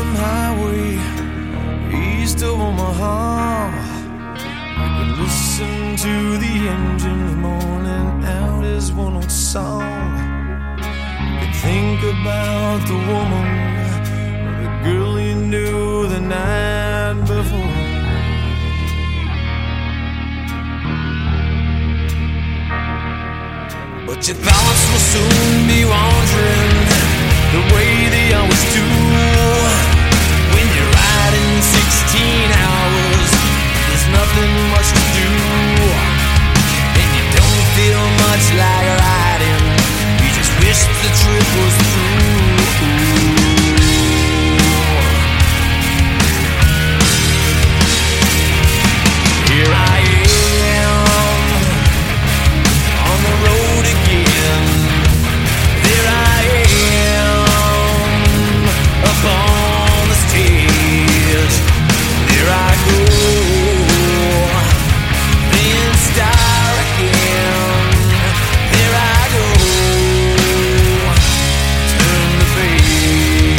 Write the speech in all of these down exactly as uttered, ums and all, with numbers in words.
lonesome highway east of Omaha. You can listen to the engines moaning out his one old song. You can think about the woman or the girl you knew the night before. But your thoughts will soon be wandering the way they always do. When you're riding sixteen hours, there's nothing much to do, and you don't feel much like riding. You just wish the trip was through. Here I am on the road again. There I am up on the stage. There I go, playing star again. There I go, turn the page.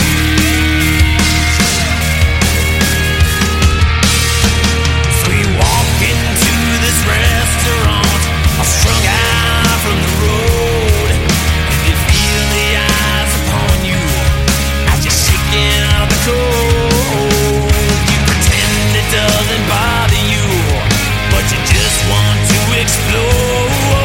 So we walk into this restaurant, all strung out from the road, and you feel the eyes upon you as you're shaking out the cold. You pretend it doesn't bother you, but you just want to explode.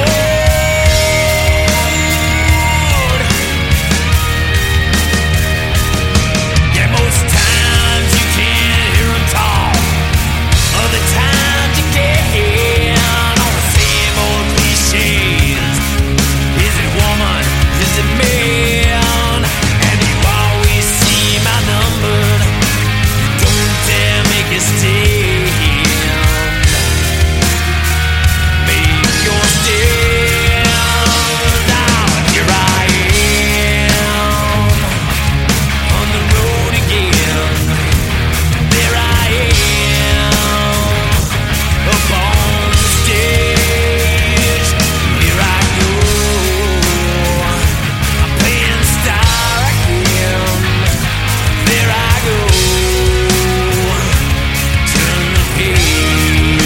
Yeah, most times you can't hear 'em talk. Other times you can, all the same old cliches. Is it woman? Is it man? And you always seem outnumbered. You don't dare make a stand. Make your stand. Now here I am on the road again. There I am up on the stage. Here I go, I'm playing star again. There I go, turn the page.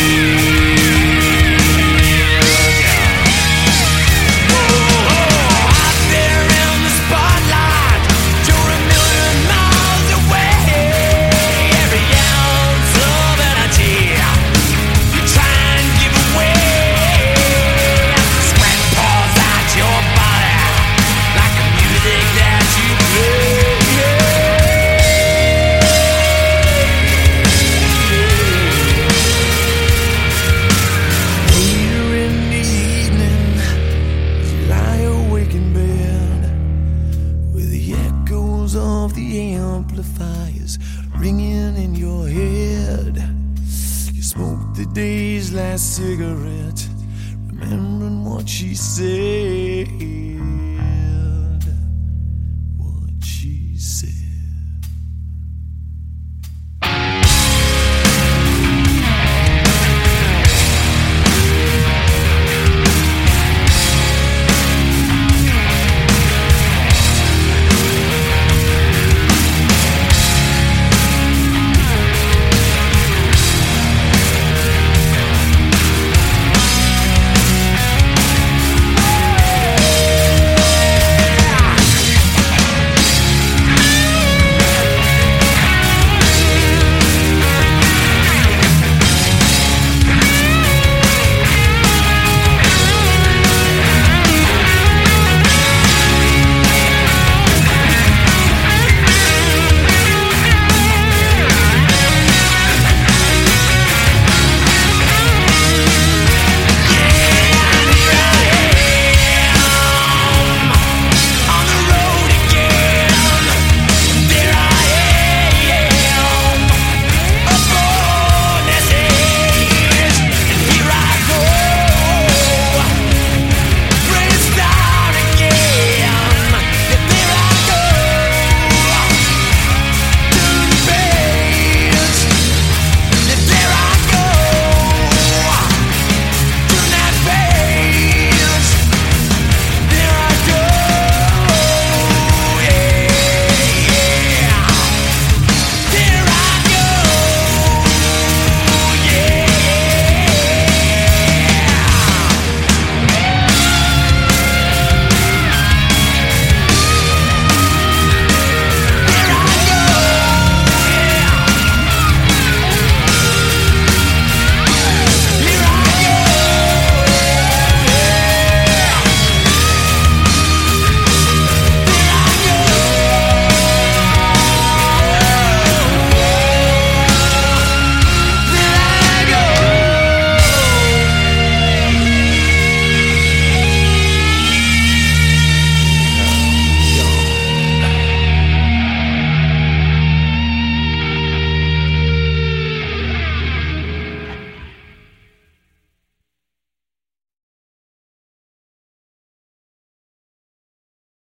Whoa, out there in the spotlight, you're a million miles away. Every ounce of energy you try and give away. Sweat pours out your body like the music that you play. Later in the evening, as you lie awake in bed, with the echoes of the amplifiers ringing in your head, you smoke the day's last cigarette, remembering what she said.